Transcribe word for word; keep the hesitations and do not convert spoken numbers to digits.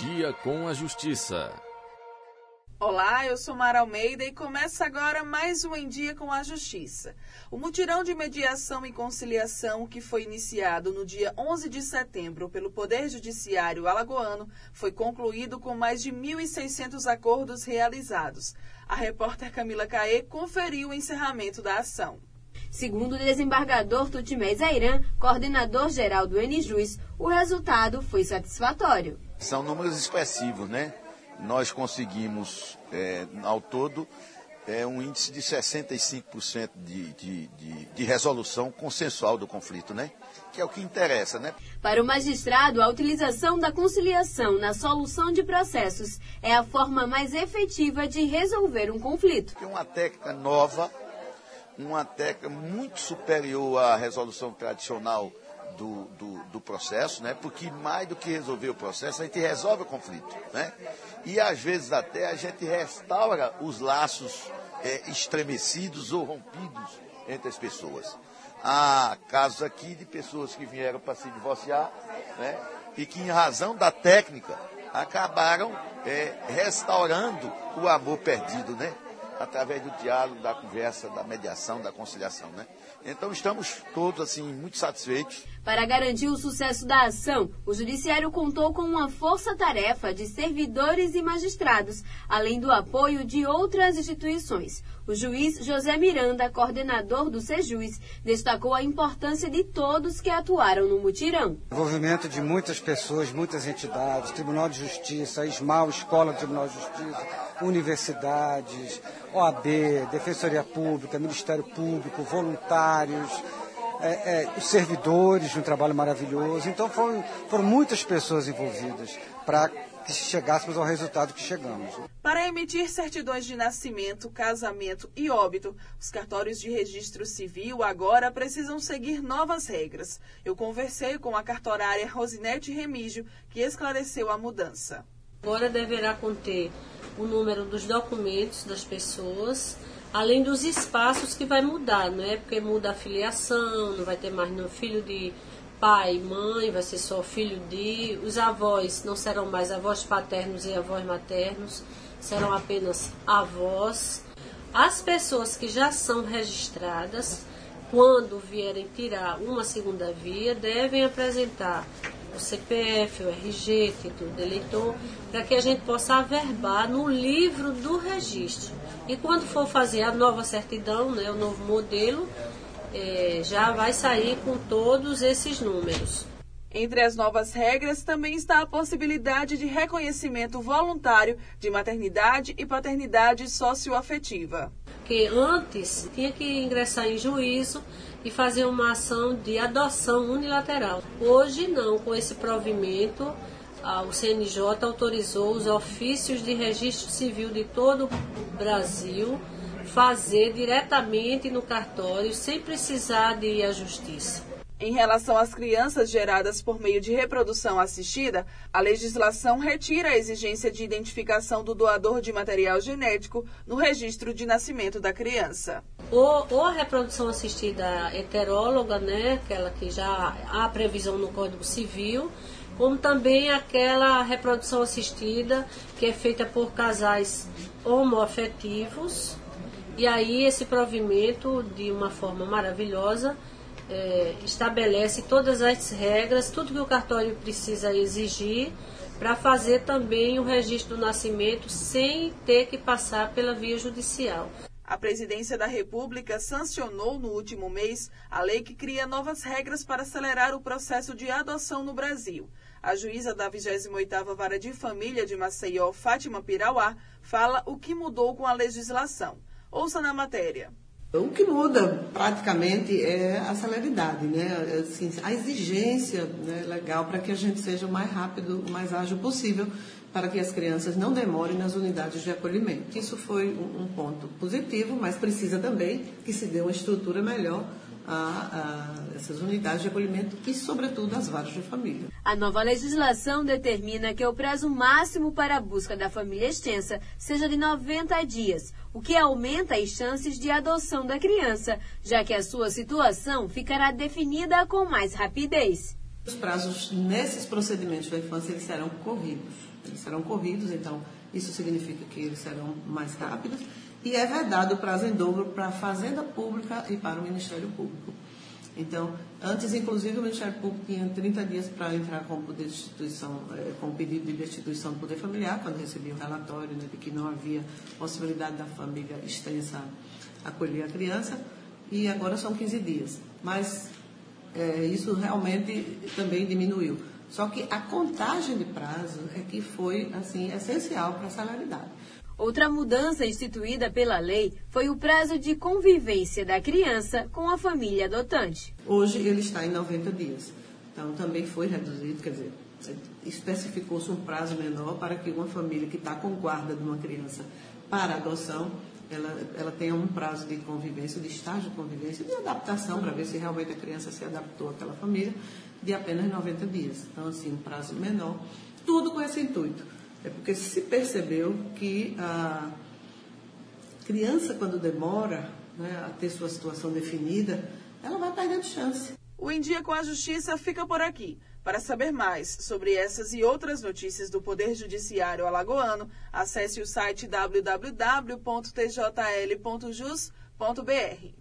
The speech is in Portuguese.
Dia com a Justiça. Olá, eu sou Mara Almeida e começa agora mais um Em Dia com a Justiça. O mutirão de mediação e conciliação que foi iniciado no dia onze de setembro pelo Poder Judiciário alagoano foi concluído com mais de mil e seiscentos acordos realizados. A repórter Camila Caê conferiu o encerramento da ação. Segundo o desembargador Tutimé Zairan, coordenador-geral do Enijus, o resultado foi satisfatório. São números expressivos, né? Nós conseguimos, é, ao todo, é, um índice de sessenta e cinco por cento de, de, de, de resolução consensual do conflito, né? Que é o que interessa, né? Para o magistrado, a utilização da conciliação na solução de processos é a forma mais efetiva de resolver um conflito. É uma técnica nova, uma técnica muito superior à resolução tradicional do, do, do processo, né? Porque mais do que resolver o processo, a gente resolve o conflito, né? E às vezes até a gente restaura os laços é, estremecidos ou rompidos entre as pessoas. Há casos aqui de pessoas que vieram para se divorciar, né? E que em razão da técnica acabaram é, restaurando o amor perdido, né? Através do diálogo, da conversa, da mediação, da conciliação, né? Então estamos todos assim muito satisfeitos. Para garantir o sucesso da ação, o Judiciário contou com uma força-tarefa de servidores e magistrados, além do apoio de outras instituições. O juiz José Miranda, coordenador do Sejus, destacou a importância de todos que atuaram no mutirão. Envolvimento de muitas pessoas, muitas entidades, Tribunal de Justiça, ISMAL, Escola do Tribunal de Justiça, universidades, O A B, Defensoria Pública, Ministério Público, voluntários, é, é, os servidores de um trabalho maravilhoso. Então foram, foram muitas pessoas envolvidas para que chegássemos ao resultado que chegamos. Para emitir certidões de nascimento, casamento e óbito, os cartórios de registro civil agora precisam seguir novas regras. Eu conversei com a cartorária Rosinete Remígio, que esclareceu a mudança. Agora deverá conter o número dos documentos das pessoas, além dos espaços que vai mudar, não é? Porque muda a filiação, não vai ter mais no filho de pai e mãe, vai ser só filho de... Os avós não serão mais avós paternos e avós maternos, serão apenas avós. As pessoas que já são registradas, quando vierem tirar uma segunda via, devem apresentar o C P F, o R G, título de eleitor, para que a gente possa averbar no livro do registro. E quando for fazer a nova certidão, né, o novo modelo, é, já vai sair com todos esses números. Entre as novas regras também está a possibilidade de reconhecimento voluntário de maternidade e paternidade socioafetiva. Que antes tinha que ingressar em juízo e fazer uma ação de adoção unilateral. Hoje não, com esse provimento, o C N J autorizou os ofícios de registro civil de todo o Brasil fazer diretamente no cartório, sem precisar de ir à justiça. Em relação às crianças geradas por meio de reprodução assistida, a legislação retira a exigência de identificação do doador de material genético no registro de nascimento da criança. Ou, ou a reprodução assistida heteróloga, né, aquela que já há previsão no Código Civil, como também aquela reprodução assistida que é feita por casais homoafetivos. E aí esse provimento, de uma forma maravilhosa, É, estabelece todas as regras, tudo que o cartório precisa exigir para fazer também o registro do nascimento sem ter que passar pela via judicial. A Presidência da República sancionou no último mês a lei que cria novas regras para acelerar o processo de adoção no Brasil. A juíza da vigésima oitava Vara de Família de Maceió, Fátima Pirauá, fala o que mudou com a legislação. Ouça na matéria. O que muda praticamente é a celeridade, né? Assim, a exigência, né, legal para que a gente seja o mais rápido, o mais ágil possível, para que as crianças não demorem nas unidades de acolhimento. Isso foi um, um ponto positivo, mas precisa também que se dê uma estrutura melhor a, a essas unidades de acolhimento e, sobretudo, as varas de família. A nova legislação determina que o prazo máximo para a busca da família extensa seja de noventa dias, o que aumenta as chances de adoção da criança, já que a sua situação ficará definida com mais rapidez. Os prazos nesses procedimentos da infância eles serão corridos. Eles serão corridos, então isso significa que eles serão mais rápidos. E é vedado o prazo em dobro para a Fazenda Pública e para o Ministério Público. Então, antes, inclusive, o Ministério Público tinha trinta dias para entrar com o, poder de destituição, com o pedido de destituição do poder familiar, quando recebia o relatório, né, de que não havia possibilidade da família extensa acolher a criança, e agora são quinze dias. Mas é, isso realmente também diminuiu. Só que a contagem de prazo é que foi assim, essencial para a celeridade. Outra mudança instituída pela lei foi o prazo de convivência da criança com a família adotante. Hoje ele está em noventa dias, então também foi reduzido, quer dizer, especificou-se um prazo menor para que uma família que está com guarda de uma criança para adoção, ela, ela tenha um prazo de convivência, de estágio de convivência, de adaptação, para ver se realmente a criança se adaptou àquela família, de apenas noventa dias. Então, assim, um prazo menor, tudo com esse intuito. É porque se percebeu que a criança, quando demora, né, a ter sua situação definida, ela vai perdendo chance. O Em Dia com a Justiça fica por aqui. Para saber mais sobre essas e outras notícias do Poder Judiciário alagoano, acesse o site w w w ponto t j l ponto jus ponto b r.